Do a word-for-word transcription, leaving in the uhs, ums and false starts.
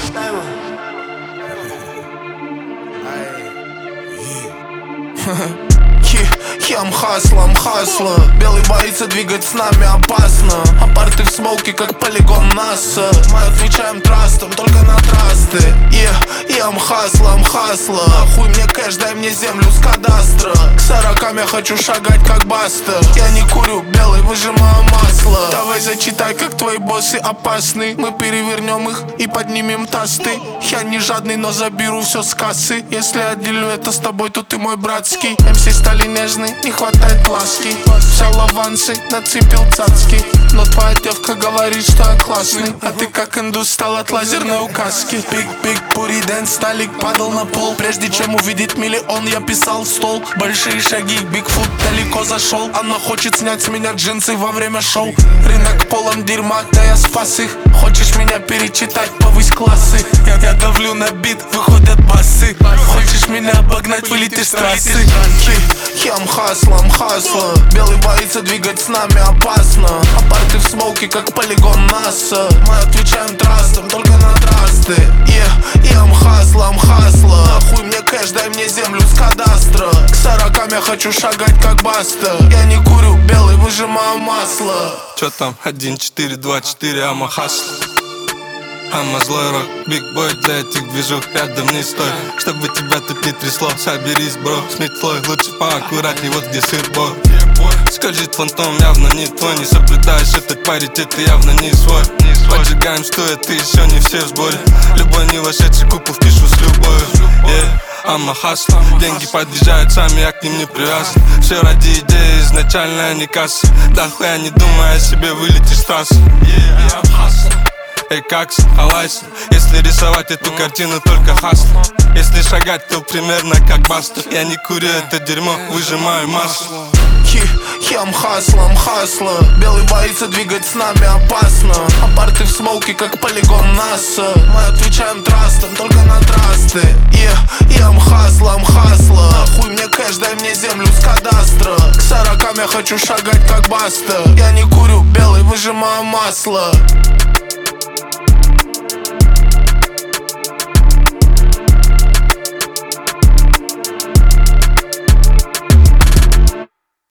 Хем хаслом, хасла. Белый боится двигать с нами опасно. Апарты в смоуке, как полигон НАСА. Мы отвечаем трастом, только на трасты. Ем хаслом, хасла. Хуй мне кэш, дай мне землю с кадастра. К сорокам я хочу шагать, как Баста. Я не курю, белый, выжимаю масло. Давай зачитай, как твои боссы опасны. Мы перевернем их и поднимем тосты. Я не жадный, но заберу все с кассы. Если отделю это с тобой, то ты мой братский. эм си стали нежны, не хватает ласки. Взял авансы, нацепил цацки. Но твоя девка говорит, что я классный. А ты как индус стал от лазерной указки. Пик-пик, пури дэн, сталик падал на пол. Прежде чем увидеть миллион, я писал стол. Большие шаги, Бигфут далеко зашел. Она хочет снять с меня джинсы во время шоу. Рынок полон дерьма, да я спас их. Хочешь меня перечитать, повысь классы. Я, я давлю на бит, выходят басы. Хочешь меня обогнать, вылетишь с трассы. Хем хаслом, хасла. Белый боится двигать с нами опасно. Апарты в смоуке, как полигон НАСА. Мы отвечаем трастом, только на трасты. Ем хаслом, хасла. Хуй мне кэш, дай мне землю с кадастра. К сорокам я хочу шагать, как Баста. Я не курю, белый, выжимаю масло. Чё там? один, четыре, два, четыре, ама хасл. Ама злой рок, биг бой для этих движух. Рядом не стой, чтобы тебя тут не трясло. Соберись, бро, смыть слой. Лучше поаккуратней, вот где сыр-бой. Скользит фантом, явно не твой. Не соблюдаешь этот паритет, ты явно не свой. Поджигаем, что это еще не все в сборе. Любой не вошедший купол впишу с любовью. Yeah. Ама хасл, деньги подъезжают сами, я к ним не привязан. Все ради идеи, изначально не касса. Да хуя не думай о себе, вылетишь с трассы. Yeah. Эй, как халайс. Если рисовать эту картину, только хасл. Если шагать, то примерно как Баста. Я не курю это дерьмо, выжимаю масло. Хем хаслом, хасла. Белый боится двигать с нами опасно. Апарты в смоуке, как полигон НАСА. Мы отвечаем трастом, только на трасты. Ем хаслом, хасла. Хуй мне кэш, дай мне землю с кадастра. К сорокам я хочу шагать, как Баста. Я не курю, белый, выжимаю масло.